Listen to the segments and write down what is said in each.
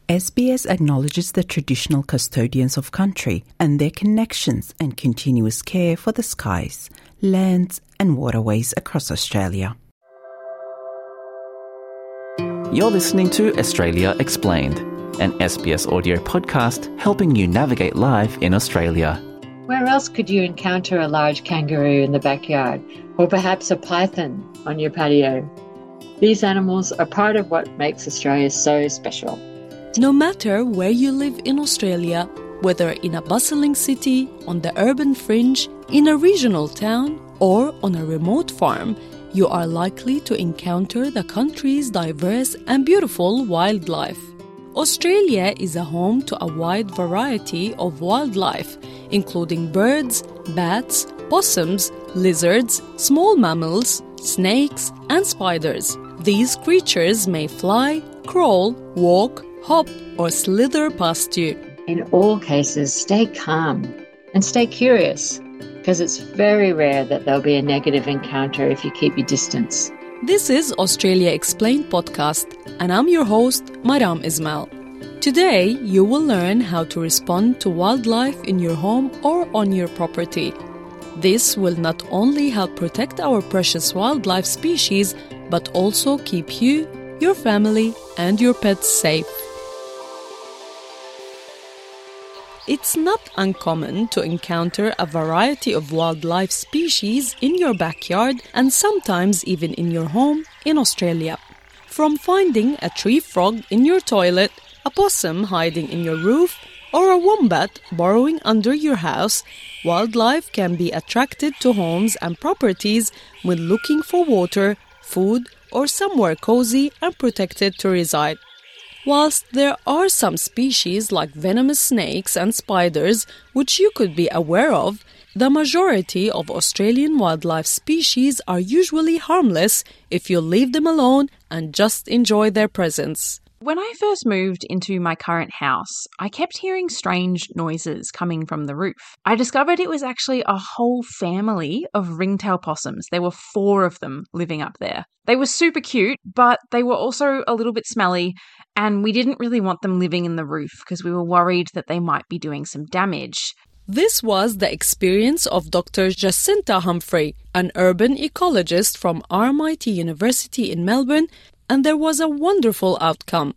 SBS acknowledges the traditional custodians of country and their connections and continuous care for the skies, lands and waterways across Australia. You're listening to Australia Explained, an SBS audio podcast helping you navigate life in Australia. Where else could you encounter a large kangaroo in the backyard, or perhaps a python on your patio? These animals are part of what makes Australia so special. No matter where you live in Australia, whether in a bustling city, on the urban fringe, in a regional town, or on a remote farm, you are likely to encounter the country's diverse and beautiful wildlife. Australia is a home to a wide variety of wildlife, including birds, bats, possums, lizards, small mammals, snakes, and spiders. These creatures may fly, crawl, walk, hop, or slither past you. In all cases, stay calm and stay curious, because it's very rare that there'll be a negative encounter if you keep your distance. This is Australia Explained podcast, and I'm your host, Maram Ismail. Today, you will learn how to respond to wildlife in your home or on your property. This will not only help protect our precious wildlife species, but also keep you, your family, and your pets safe. It's not uncommon to encounter a variety of wildlife species in your backyard and sometimes even in your home in Australia. From finding a tree frog in your toilet, a possum hiding in your roof, or a wombat burrowing under your house, wildlife can be attracted to homes and properties when looking for water, food, or somewhere cozy and protected to reside. Whilst there are some species like venomous snakes and spiders which you could be aware of, the majority of Australian wildlife species are usually harmless if you leave them alone and just enjoy their presence. When I first moved into my current house, I kept hearing strange noises coming from the roof. I discovered it was actually a whole family of ringtail possums. There were 4 of them living up there. They were super cute, but they were also a little bit smelly, and we didn't really want them living in the roof because we were worried that they might be doing some damage. This was the experience of Dr. Jacinta Humphrey, an urban ecologist from RMIT University in Melbourne, and there was a wonderful outcome.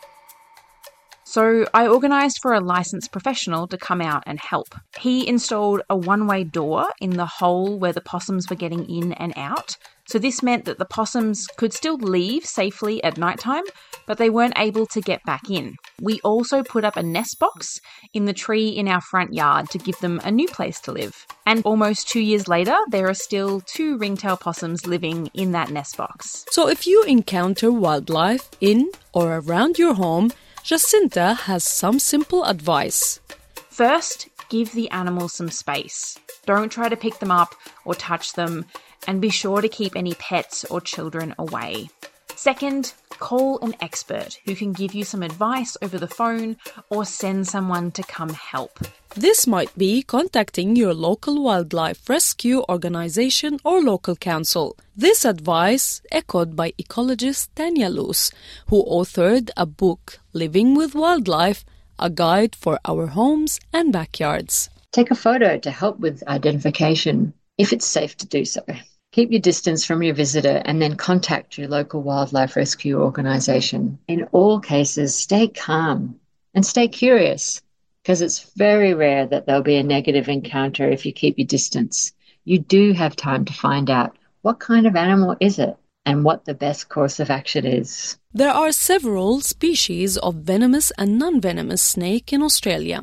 So I organised for a licensed professional to come out and help. He installed a one-way door in the hole where the possums were getting in and out. So this meant that the possums could still leave safely at nighttime, but they weren't able to get back in. We also put up a nest box in the tree in our front yard to give them a new place to live. And almost 2 years later, there are still 2 ringtail possums living in that nest box. So if you encounter wildlife in or around your home, Jacinta has some simple advice. First, give the animals some space. Don't try to pick them up or touch them, and be sure to keep any pets or children away. Second, call an expert who can give you some advice over the phone or send someone to come help. This might be contacting your local wildlife rescue organisation or local council. This advice echoed by ecologist Tanya Luce, who authored a book, Living with Wildlife, a guide for our homes and backyards. Take a photo to help with identification, if it's safe to do so. Keep your distance from your visitor and then contact your local wildlife rescue organisation. In all cases, stay calm and stay curious, because it's very rare that there'll be a negative encounter if you keep your distance. You do have time to find out what kind of animal is it and what the best course of action is. There are several species of venomous and non-venomous snake in Australia.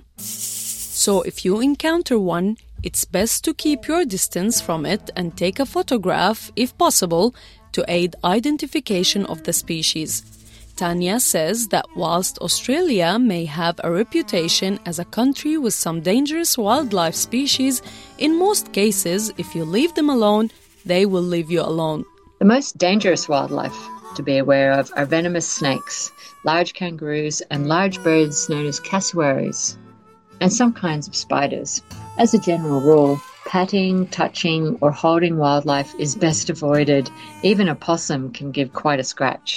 So if you encounter one, it's best to keep your distance from it and take a photograph, if possible, to aid identification of the species. Tanya says that whilst Australia may have a reputation as a country with some dangerous wildlife species, in most cases, if you leave them alone, they will leave you alone. The most dangerous wildlife to be aware of are venomous snakes, large kangaroos, and large birds known as cassowaries, and some kinds of spiders. As a general rule, patting, touching, or holding wildlife is best avoided. Even a possum can give quite a scratch.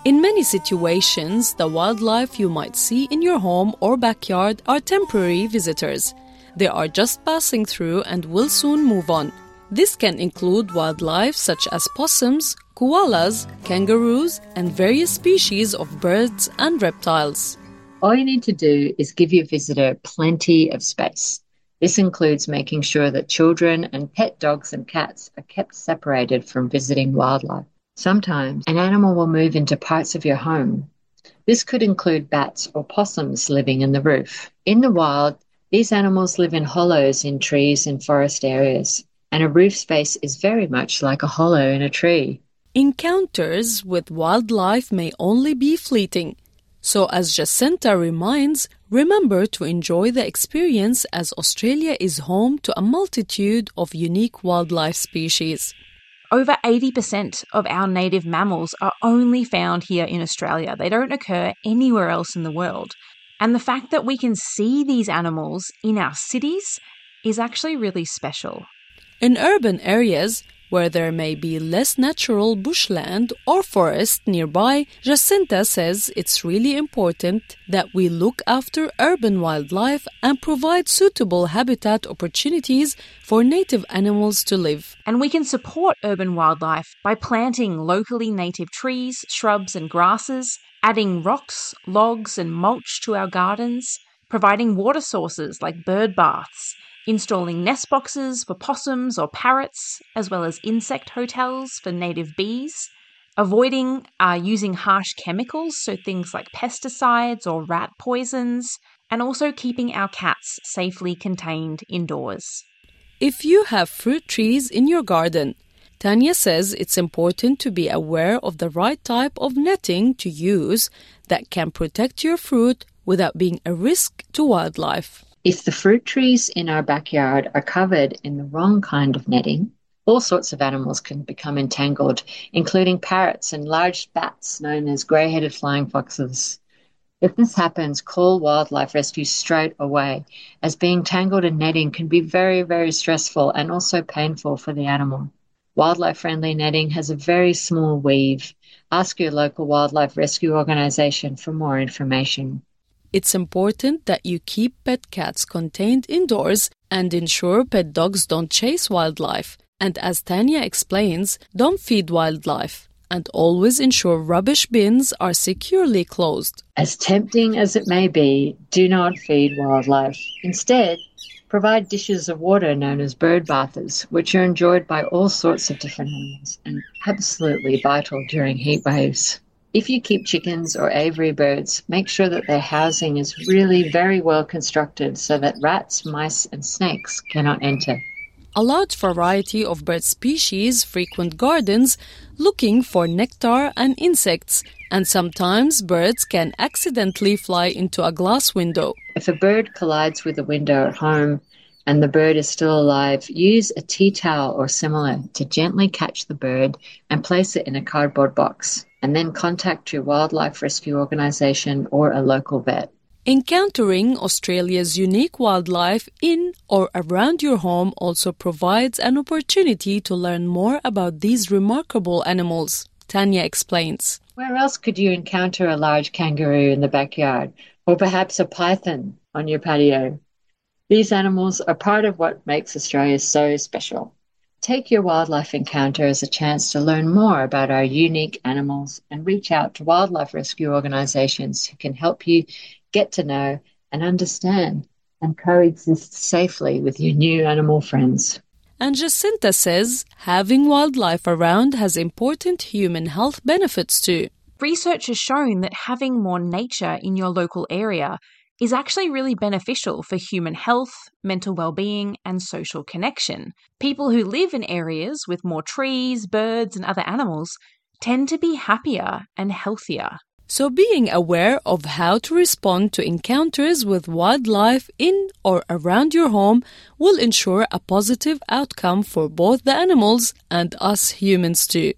In many situations, the wildlife you might see in your home or backyard are temporary visitors. They are just passing through and will soon move on. This can include wildlife such as possums, koalas, kangaroos, and various species of birds and reptiles. All you need to do is give your visitor plenty of space. This includes making sure that children and pet dogs and cats are kept separated from visiting wildlife. Sometimes an animal will move into parts of your home. This could include bats or possums living in the roof. In the wild, these animals live in hollows in trees and forest areas, and a roof space is very much like a hollow in a tree. Encounters with wildlife may only be fleeting. So as Jacinta reminds, remember to enjoy the experience as Australia is home to a multitude of unique wildlife species. Over 80% of our native mammals are only found here in Australia. They don't occur anywhere else in the world. And the fact that we can see these animals in our cities is actually really special. In urban areas, where there may be less natural bushland or forest nearby, Jacinta says it's really important that we look after urban wildlife and provide suitable habitat opportunities for native animals to live. And we can support urban wildlife by planting locally native trees, shrubs and grasses, adding rocks, logs and mulch to our gardens, providing water sources like bird baths, installing nest boxes for possums or parrots, as well as insect hotels for native bees, avoiding using harsh chemicals, so things like pesticides or rat poisons, and also keeping our cats safely contained indoors. If you have fruit trees in your garden, Tanya says it's important to be aware of the right type of netting to use that can protect your fruit without being a risk to wildlife. If the fruit trees in our backyard are covered in the wrong kind of netting, all sorts of animals can become entangled, including parrots and large bats known as grey-headed flying foxes. If this happens, call wildlife rescue straight away, as being tangled in netting can be very, very stressful and also painful for the animal. Wildlife-friendly netting has a very small weave. Ask your local wildlife rescue organisation for more information. It's important that you keep pet cats contained indoors and ensure pet dogs don't chase wildlife. And as Tanya explains, don't feed wildlife. And always ensure rubbish bins are securely closed. As tempting as it may be, do not feed wildlife. Instead, provide dishes of water known as bird bathers, which are enjoyed by all sorts of different animals and absolutely vital during heat waves. If you keep chickens or aviary birds, make sure that their housing is really very well constructed so that rats, mice and snakes cannot enter. A large variety of bird species frequent gardens looking for nectar and insects, and sometimes birds can accidentally fly into a glass window. If a bird collides with a window at home and the bird is still alive, use a tea towel or similar to gently catch the bird and place it in a cardboard box, and then contact your wildlife rescue organisation or a local vet. Encountering Australia's unique wildlife in or around your home also provides an opportunity to learn more about these remarkable animals, Tanya explains. Where else could you encounter a large kangaroo in the backyard, or perhaps a python on your patio? These animals are part of what makes Australia so special. Take your wildlife encounter as a chance to learn more about our unique animals and reach out to wildlife rescue organisations who can help you get to know and understand and coexist safely with your new animal friends. And Jacinta says having wildlife around has important human health benefits too. Research has shown that having more nature in your local area is actually really beneficial for human health, mental well-being, and social connection. People who live in areas with more trees, birds, and other animals tend to be happier and healthier. So being aware of how to respond to encounters with wildlife in or around your home will ensure a positive outcome for both the animals and us humans too.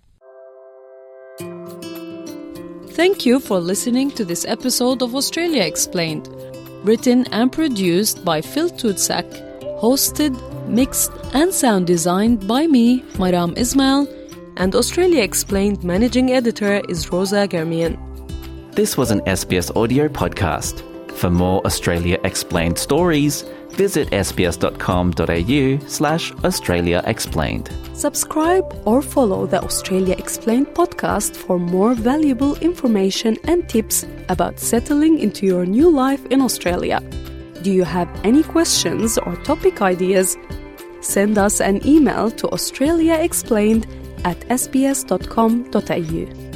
Thank you for listening to this episode of Australia Explained. Written and produced by Phil Tudsak, hosted, mixed and sound designed by me, Maram Ismail, And Australia Explained Managing Editor is Rosa Germian. This was an SBS audio podcast. For more Australia Explained stories, visit sbs.com.au/Australia Explained. Subscribe or follow the Australia Explained podcast for more valuable information and tips about settling into your new life in Australia. Do you have any questions or topic ideas? Send us an email to australiaexplained@sbs.com.au.